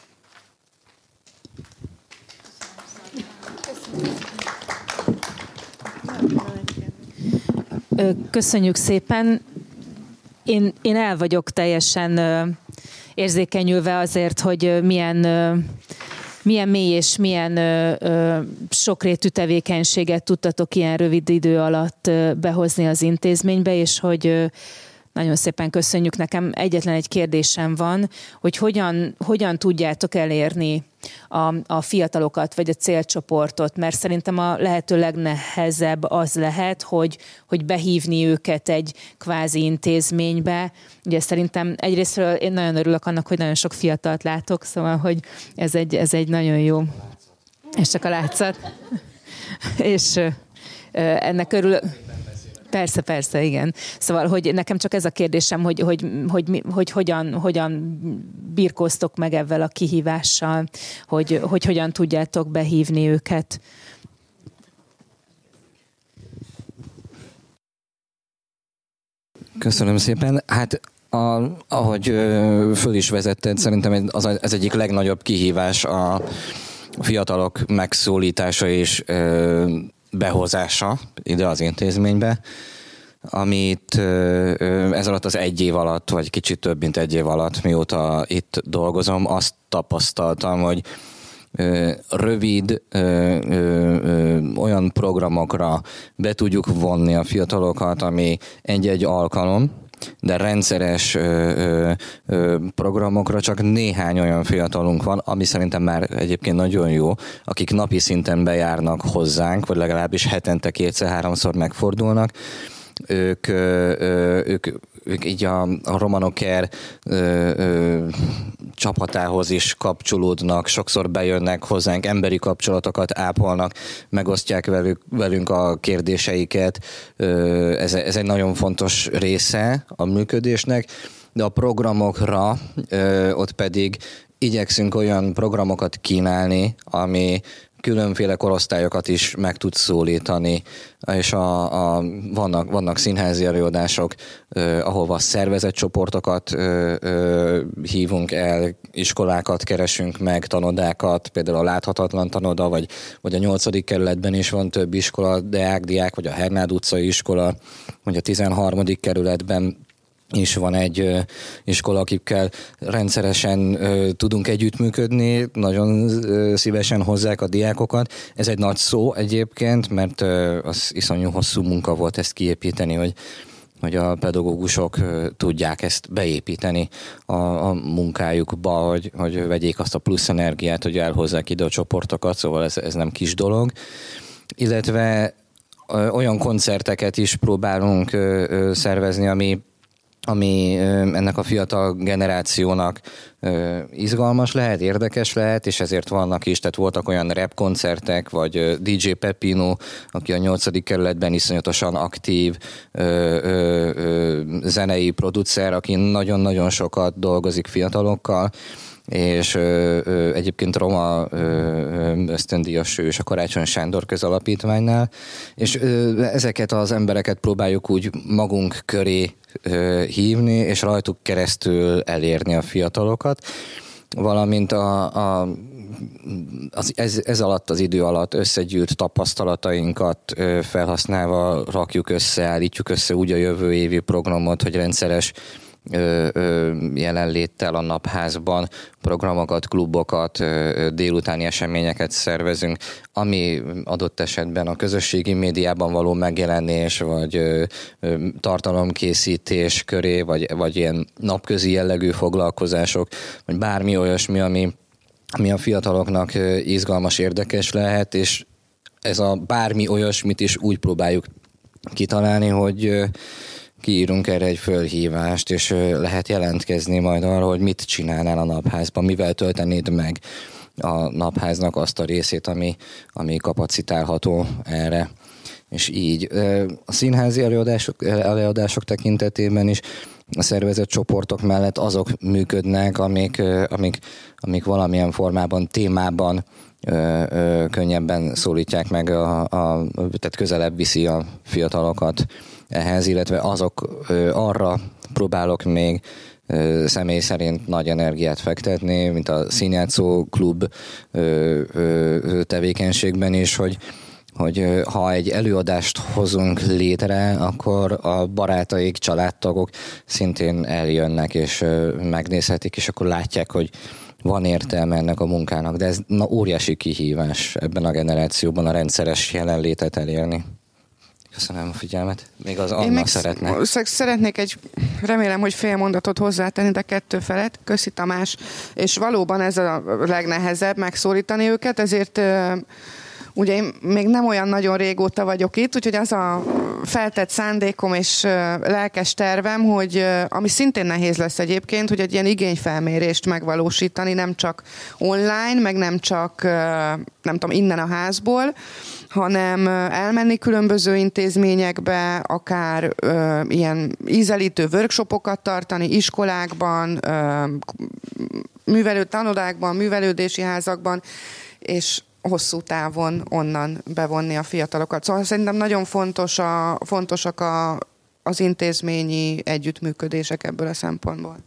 Speaker 1: Köszönjük szépen. Én, én el vagyok teljesen érzékenyülve azért, hogy milyen... milyen mély és milyen ö, ö, sokrétű tevékenységet tudtatok ilyen rövid idő alatt ö, behozni az intézménybe, és hogy ö, nagyon szépen köszönjük. Nekem egyetlen egy kérdésem van, hogy hogyan, hogyan tudjátok elérni a, a fiatalokat, vagy a célcsoportot, mert szerintem a lehető legnehezebb az lehet, hogy, hogy behívni őket egy kvázi intézménybe. Ugye szerintem egyrésztről én nagyon örülök annak, hogy nagyon sok fiatalt látok, szóval, hogy ez egy, ez egy nagyon jó, és csak a látszat. és ennek örülök. Persze, persze, igen. Szóval, hogy nekem csak ez a kérdésem, hogy, hogy, hogy, hogy hogyan, hogyan birkóztok meg ezzel a kihívással, hogy, hogy hogyan tudjátok behívni őket.
Speaker 10: Köszönöm szépen. Hát a, ahogy föl is vezetted, szerintem az, ez egyik legnagyobb kihívás a fiatalok megszólítása és behozása ide az intézménybe, amit ez alatt az egy év alatt, vagy kicsit több, mint egy év alatt, mióta itt dolgozom, azt tapasztaltam, hogy rövid olyan programokra be tudjuk vonni a fiatalokat, ami egy-egy alkalom, de rendszeres ö, ö, ö, programokra csak néhány olyan fiatalunk van, ami szerintem már egyébként nagyon jó, akik napi szinten bejárnak hozzánk, vagy legalábbis hetente kétszer-háromszor megfordulnak. Ők, ö, ö, ők, ők így a, a Romanoker ö, ö, csapatához is kapcsolódnak, sokszor bejönnek hozzánk, emberi kapcsolatokat ápolnak, megosztják velük, velünk a kérdéseiket. Ö, ez, ez egy nagyon fontos része a működésnek, de a programokra ö, ott pedig igyekszünk olyan programokat kínálni, ami különféle korosztályokat is meg tud szólítani, és a, a, vannak, vannak színházi előadások, eh, ahova szervezett csoportokat eh, eh, hívunk el, iskolákat keresünk meg, tanodákat, például a Láthatatlan Tanoda, vagy, vagy a nyolcadik kerületben is van több iskola, Deák, Diák, vagy a Hernád utcai iskola, vagy a tizenharmadik kerületben is van egy ö, iskola, akikkel rendszeresen ö, tudunk együttműködni, nagyon ö, szívesen hozzák a diákokat. Ez egy nagy szó egyébként, mert ö, az iszonyú hosszú munka volt ezt kiépíteni, hogy, hogy a pedagógusok ö, tudják ezt beépíteni a, a munkájukba, hogy, hogy vegyék azt a plusz energiát, hogy elhozzák ide a csoportokat, szóval ez, ez nem kis dolog. Illetve ö, olyan koncerteket is próbálunk ö, ö, szervezni, ami ami ennek a fiatal generációnak izgalmas lehet, érdekes lehet, és ezért vannak is, tehát voltak olyan rap koncertek, vagy dé dzsé Pepino, aki a nyolcadik kerületben iszonyatosan aktív ö, ö, ö, zenei producer, aki nagyon-nagyon sokat dolgozik fiatalokkal, és ö, ö, egyébként Roma ö, ösztöndíjas ő és a Karácsony Sándor közalapítványnál, és ö, ezeket az embereket próbáljuk úgy magunk köré ö, hívni, és rajtuk keresztül elérni a fiatalokat, valamint a, a az, ez, ez alatt az idő alatt összegyűlt tapasztalatainkat ö, felhasználva rakjuk össze, állítjuk össze úgy a jövő évi programot, hogy rendszeres Ö, ö, jelenléttel a napházban programokat, klubokat, ö, délutáni eseményeket szervezünk, ami adott esetben a közösségi médiában való megjelenés, vagy ö, ö, tartalomkészítés köré, vagy, vagy ilyen napközi jellegű foglalkozások, vagy bármi olyasmi, ami, ami a fiataloknak ö, izgalmas, érdekes lehet, és ez a bármi olyasmit is úgy próbáljuk kitalálni, hogy ö, kiírunk erre egy fölhívást, és lehet jelentkezni majd arra, hogy mit csinálnál a napházban, mivel töltenéd meg a napháznak azt a részét, ami, ami kapacitálható erre. És így a színházi előadások, előadások tekintetében is a szervezett csoportok mellett azok működnek, amik, amik, amik valamilyen formában, témában ö, ö, könnyebben szólítják meg, a, a, tehát közelebb viszi a fiatalokat ehhez, illetve azok ö, arra próbálok még ö, személy szerint nagy energiát fektetni, mint a Színjátszó Klub ö, ö, tevékenységben is, hogy hogy ha egy előadást hozunk létre, akkor a barátaik, családtagok szintén eljönnek és megnézhetik, és akkor látják, hogy van értelme ennek a munkának. De ez na, óriási kihívás ebben a generációban a rendszeres jelenlétet elérni. Köszönöm a figyelmet. Még az Anna szeretne.
Speaker 3: Szeretnék egy, remélem, hogy fél mondatot hozzátenni, de kettő felett. Köszi, Tamás. És valóban ez a legnehezebb megszólítani őket, ezért ugye én még nem olyan nagyon régóta vagyok itt, úgyhogy az a feltett szándékom és lelkes tervem, hogy ami szintén nehéz lesz egyébként, hogy egy ilyen igényfelmérést megvalósítani, nem csak online, meg nem csak, nem tudom, innen a házból, hanem elmenni különböző intézményekbe, akár ö, ilyen ízelítő workshopokat tartani iskolákban, ö, művelő tanodákban, művelődési házakban, és hosszú távon onnan bevonni a fiatalokat. Szóval szerintem nagyon fontos a, fontosak a, az intézményi együttműködések ebből a szempontból.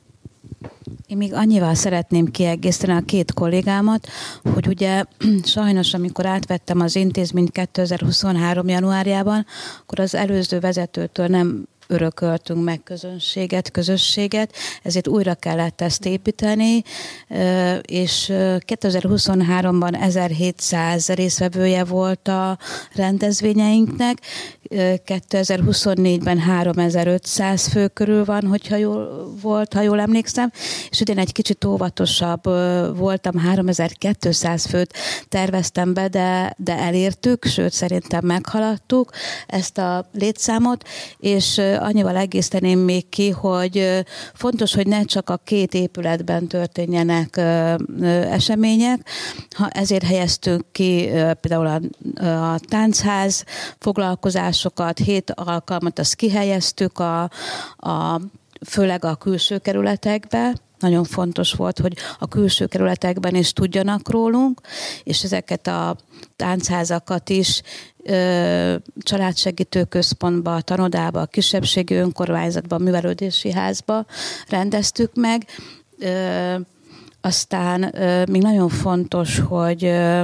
Speaker 2: Én még annyival szeretném kiegészíteni a két kollégámat, hogy ugye sajnos, amikor átvettem az intézményt kétezer-huszonhárom januárjában, akkor az előző vezetőtől nem örököltünk meg közönséget, közösséget, ezért újra kellett ezt építeni, és kétezer-huszonháromban ezerhétszáz részvevője volt a rendezvényeinknek, kétezer-huszonnégyben háromezer-ötszáz fő körül van, hogyha jól volt, ha jól emlékszem, és idén egy kicsit óvatosabb voltam, háromezer-kétszáz főt terveztem be, de, de elértük, sőt szerintem meghaladtuk ezt a létszámot, és annyival egészteném még ki, hogy fontos, hogy ne csak a két épületben történjenek események, ha ezért helyeztünk ki például a, a táncház foglalkozásokat, hét alkalmat azt kihelyeztük, a, a, főleg a külső kerületekbe. Nagyon fontos volt, hogy a külső kerületekben is tudjanak rólunk, és ezeket a táncházakat is ö, családsegítő központba, tanodába, kisebbségi önkormányzatba, művelődési házba rendeztük meg. Ö, aztán ö, még nagyon fontos, hogy ö,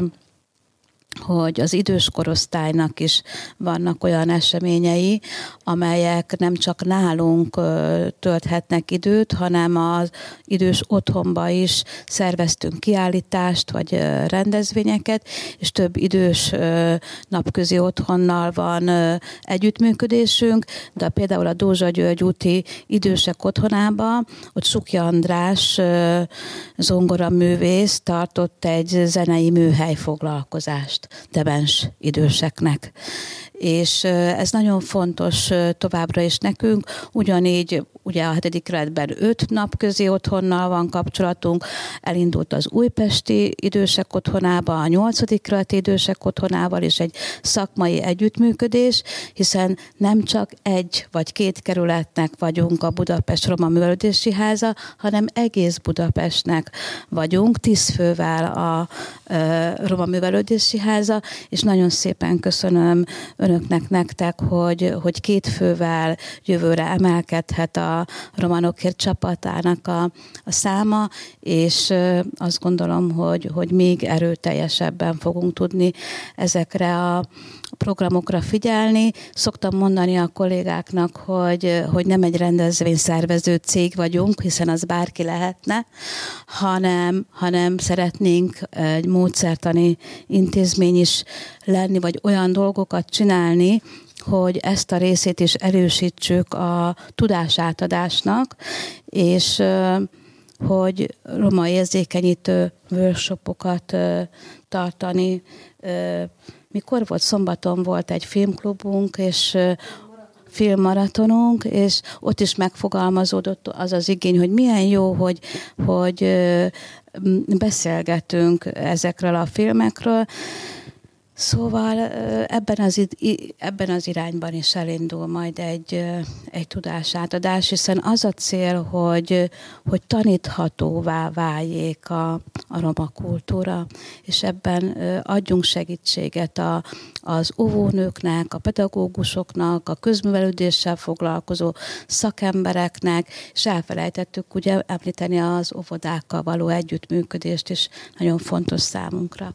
Speaker 2: hogy az idős korosztálynak is vannak olyan eseményei, amelyek nem csak nálunk tölthetnek időt, hanem az idős otthonba is szerveztünk kiállítást, vagy rendezvényeket, és több idős napközi otthonnal van együttműködésünk, de például a Dózsa György úti idősek otthonába, ott Sukja András zongoraművész tartott egy zenei műhely foglalkozást demens időseknek. És ez nagyon fontos továbbra is nekünk, ugyanígy ugye a hetedik kerületben öt napközi otthonnal van kapcsolatunk, elindult az újpesti idősek otthonába, a nyolcadik kerületi idősek otthonával is egy szakmai együttműködés, hiszen nem csak egy vagy két kerületnek vagyunk a Budapest Roma Művelődési Háza, hanem egész Budapestnek vagyunk, tíz fővel a Roma Művelődési Háza, és nagyon szépen köszönöm önöknek, nektek, hogy, hogy két fővel jövőre emelkedhet a Romanokért csapatának a, a száma, és azt gondolom, hogy, hogy még erőteljesebben fogunk tudni ezekre a programokra figyelni. Szoktam mondani a kollégáknak, hogy, hogy nem egy rendezvényszervező cég vagyunk, hiszen az bárki lehetne, hanem, hanem szeretnénk egy módszertani intézmény is lenni, vagy olyan dolgokat csinálni, hogy ezt a részét is erősítsük a tudásátadásnak, és hogy roma érzékenyítő workshopokat tartani. Mikor volt? Szombaton volt egy filmklubunk, és filmmaratonunk, és ott is megfogalmazódott az az igény, hogy milyen jó, hogy, hogy beszélgetünk ezekről a filmekről. Szóval ebben az, ebben az irányban is elindul majd egy, egy tudásátadás, hiszen az a cél, hogy, hogy taníthatóvá váljék a, a roma kultúra, és ebben adjunk segítséget a, az óvónőknek, a pedagógusoknak, a közművelődéssel foglalkozó szakembereknek, és elfelejtettük ugye említeni az óvodákkal való együttműködést is, nagyon fontos számunkra.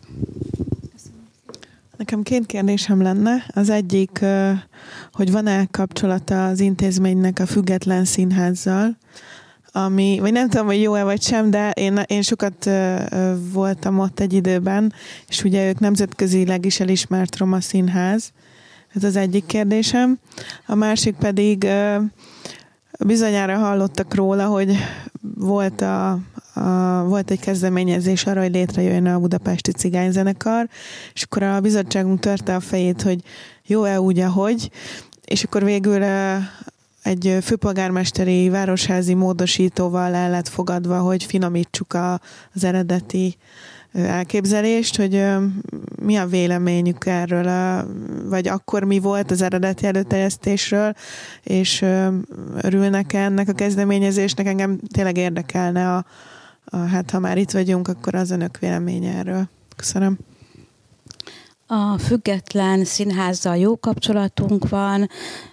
Speaker 12: Nekem két kérdésem lenne. Az egyik, hogy van-e kapcsolata az intézménynek a Független Színházzal, ami, vagy nem tudom, hogy jó-e vagy sem, de én, én sokat voltam ott egy időben, és ugye ők nemzetközileg is elismert roma színház. Ez az egyik kérdésem. A másik pedig bizonyára hallottak róla, hogy volt a A, volt egy kezdeményezés arra, hogy létrejöjjön a budapesti cigányzenekar, és akkor a bizottságunk törte a fejét, hogy jó-e úgy, ahogy, és akkor végül egy főpolgármesteri városházi módosítóval el lett fogadva, hogy finomítsuk a, az eredeti elképzelést, hogy mi a véleményük erről, vagy akkor mi volt az eredeti előterjesztésről, és örülnek ennek a kezdeményezésnek, engem tényleg érdekelne a hát ha már itt vagyunk, akkor az önök véleménye erről. Köszönöm.
Speaker 2: A Független Színházzal jó kapcsolatunk van,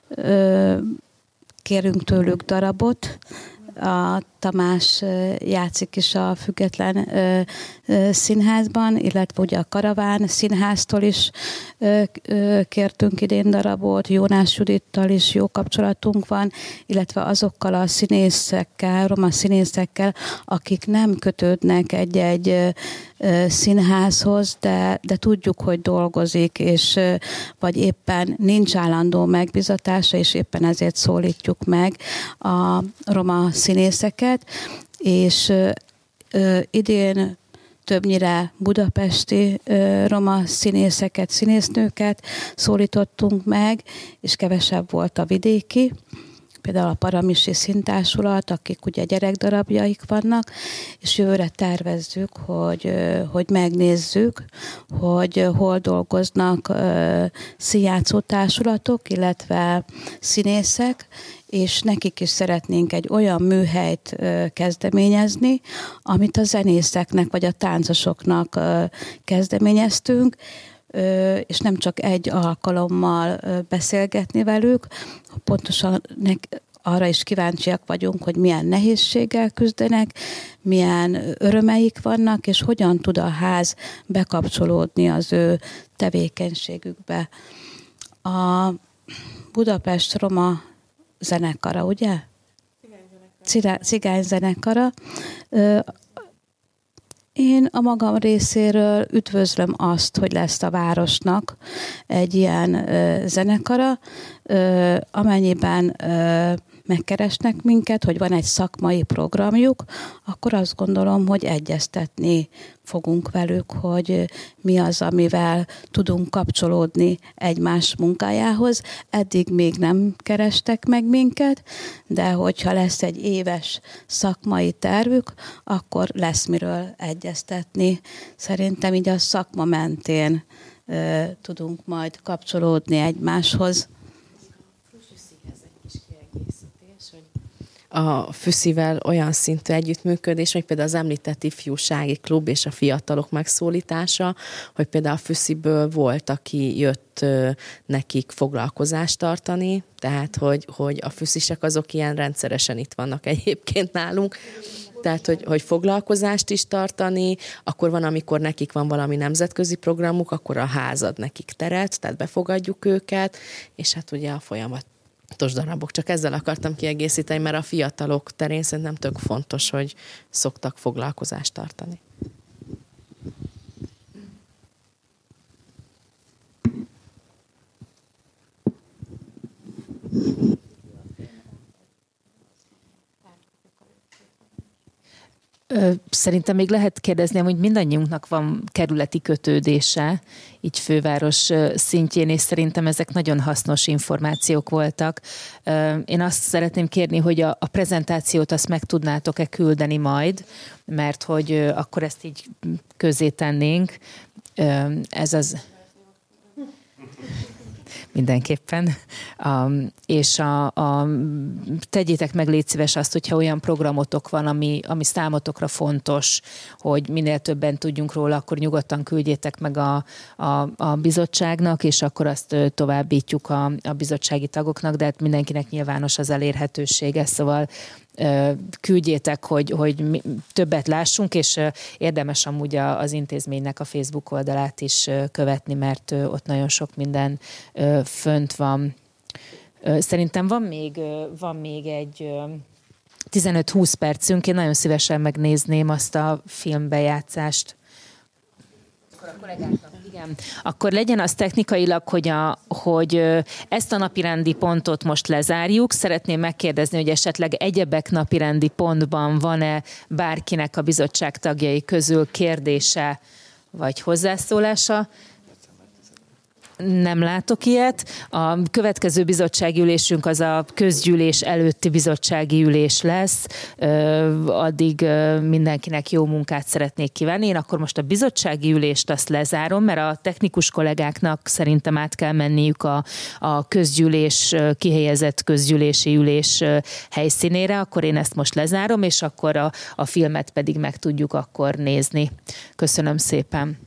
Speaker 2: kérünk tőlük darabot. A Tamás játszik is a Független Színházban, illetve ugye a Karaván Színháztól is kértünk idén darabot, Jónás Judittal is jó kapcsolatunk van, illetve azokkal a színészekkel, roma színészekkel, akik nem kötődnek egy-egy színházhoz, de, de tudjuk, hogy dolgozik, és vagy éppen nincs állandó megbizatása, és éppen ezért szólítjuk meg a roma színészeket, és idén többnyire budapesti roma színészeket, színésznőket szólítottunk meg, és kevesebb volt a vidéki. Például a Paramisi Színtársulat, akik ugye gyerekdarabjaik vannak, és jövőre tervezzük, hogy, hogy megnézzük, hogy hol dolgoznak színjátszó társulatok, illetve színészek, és nekik is szeretnénk egy olyan műhelyt kezdeményezni, amit a zenészeknek vagy a táncosoknak kezdeményeztünk, és nem csak egy alkalommal beszélgetni velük, pontosan arra is kíváncsiak vagyunk, hogy milyen nehézséggel küzdenek, milyen örömeik vannak, és hogyan tud a ház bekapcsolódni az ő tevékenységükbe. A Budapest Roma zenekara, ugye? Cigány zenekara. Én a magam részéről üdvözlöm azt, hogy lesz a városnak egy ilyen ö, zenekara, ö, amennyiben ö, megkeresnek minket, hogy van egy szakmai programjuk, akkor azt gondolom, hogy egyeztetni fogunk velük, hogy mi az, amivel tudunk kapcsolódni egymás munkájához. Eddig még nem kerestek meg minket, de hogyha lesz egy éves szakmai tervük, akkor lesz miről egyeztetni. Szerintem így a szakma mentén ö, tudunk majd kapcsolódni egymáshoz.
Speaker 4: A Füszivel olyan szintű együttműködés, hogy például az említett ifjúsági klub és a fiatalok megszólítása, hogy például a Füsziből volt, aki jött nekik foglalkozást tartani, tehát hogy, hogy a füszisek azok ilyen rendszeresen itt vannak egyébként nálunk, tehát hogy, hogy foglalkozást is tartani, akkor van, amikor nekik van valami nemzetközi programuk, akkor a ház ad nekik teret, tehát befogadjuk őket, és hát ugye a folyamat darabok. Csak ezzel akartam kiegészíteni, mert a fiatalok terén szerintem tök fontos, hogy szoktak foglalkozást tartani.
Speaker 1: Szerintem még lehet kérdezni, hogy mindannyiunknak van kerületi kötődése, így főváros szintjén, és szerintem ezek nagyon hasznos információk voltak. Én azt szeretném kérni, hogy a, a prezentációt azt meg tudnátok-e küldeni majd, mert hogy akkor ezt így közzé tennénk. Ez az... Mindenképpen. Um, és a, a, tegyétek meg, légy szíves azt, hogyha olyan programotok van, ami, ami számotokra fontos, hogy minél többen tudjunk róla, akkor nyugodtan küldjétek meg a, a, a bizottságnak, és akkor azt továbbítjuk a, a bizottsági tagoknak, de hát mindenkinek nyilvános az elérhetősége, szóval küldjétek, hogy, hogy többet lássunk, és érdemes amúgy az intézménynek a Facebook oldalát is követni, mert ott nagyon sok minden fönt van. Szerintem van még, van még egy tizenöt-húsz percünk, én nagyon szívesen megnézném azt a filmbejátszást. Akkor a kollégáknak, igen. Akkor legyen az technikailag, hogy, a, hogy ezt a napirendi pontot most lezárjuk. Szeretném megkérdezni, hogy esetleg egyebek napirendi pontban van-e bárkinek a bizottság tagjai közül kérdése vagy hozzászólása. Nem látok ilyet. A következő bizottsági ülésünk az a közgyűlés előtti bizottsági ülés lesz. Addig mindenkinek jó munkát szeretnék kívánni. Én akkor most a bizottsági ülést azt lezárom, mert a technikus kollégáknak szerintem át kell menniük a, a közgyűlés, kihelyezett közgyűlési ülés helyszínére. Akkor én ezt most lezárom, és akkor a, a filmet pedig meg tudjuk akkor nézni. Köszönöm szépen.